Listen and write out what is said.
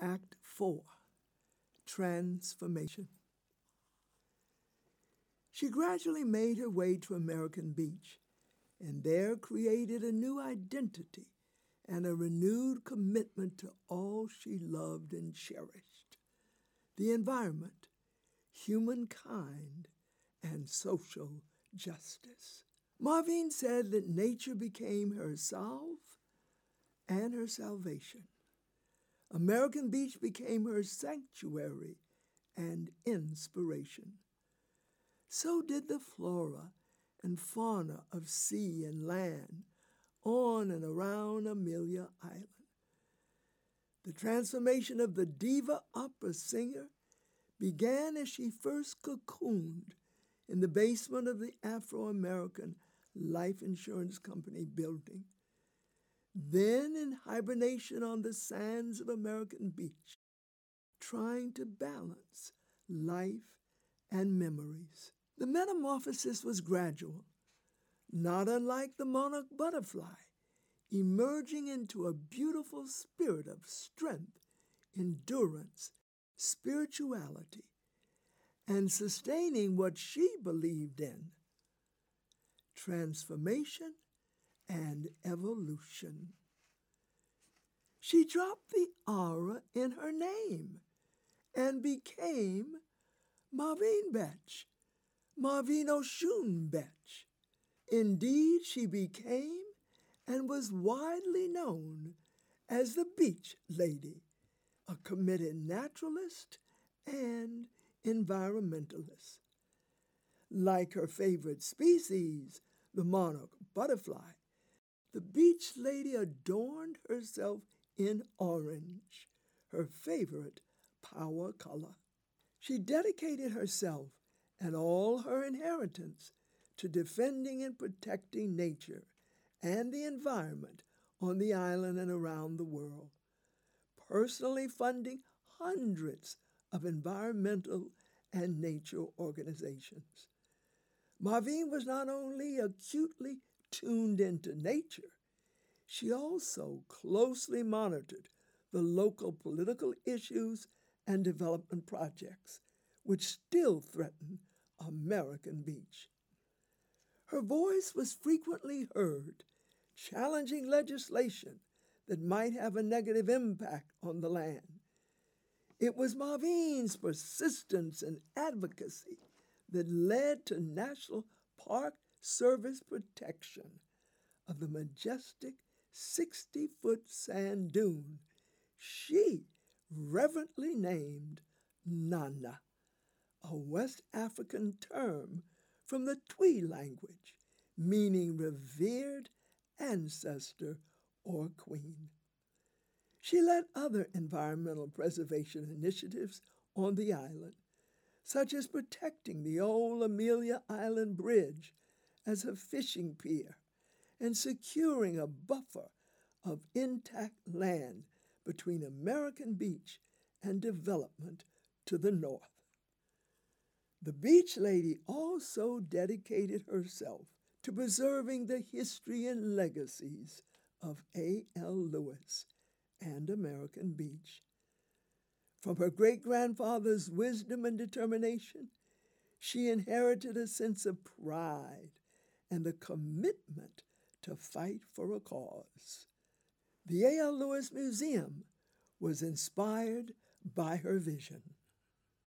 Act 4, Transformation. She gradually made her way to American Beach and there created a new identity and a renewed commitment to all she loved and cherished: the environment, humankind, and social justice. Marvine said that nature became her salve and her salvation. American Beach became her sanctuary and inspiration. So did the flora and fauna of sea and land on and around Amelia Island. The transformation of the diva opera singer began as she first cocooned in the basement of the Afro-American Life Insurance Company building, then in hibernation on the sands of American Beach, trying to balance life and memories. The metamorphosis was gradual, not unlike the monarch butterfly, emerging into a beautiful spirit of strength, endurance, spirituality, and sustaining what she believed in: transformation and evolution. She dropped the aura in her name and became Marvine Betch, Marvine Oshun Betch. Indeed, she became and was widely known as the Beach Lady, a committed naturalist and environmentalist. Like her favorite species, the monarch butterfly, the Beach Lady adorned herself in orange, her favorite power color. She dedicated herself and all her inheritance to defending and protecting nature and the environment on the island and around the world, personally funding hundreds of environmental and nature organizations. Marvine was not only acutely tuned into nature, she also closely monitored the local political issues and development projects which still threaten American Beach. Her voice was frequently heard, challenging legislation that might have a negative impact on the land. It was Marvine's persistence and advocacy that led to National Park Service protection of the majestic 60-foot sand dune she reverently named Nana, a West African term from the Twi language, meaning revered ancestor or queen. She led other environmental preservation initiatives on the island, such as protecting the old Amelia Island Bridge as a fishing pier and securing a buffer of intact land between American Beach and development to the north. The Beach Lady also dedicated herself to preserving the history and legacies of A.L. Lewis and American Beach. From her great-grandfather's wisdom and determination, she inherited a sense of pride and a commitment to fight for a cause. The A.L. Lewis Museum was inspired by her vision.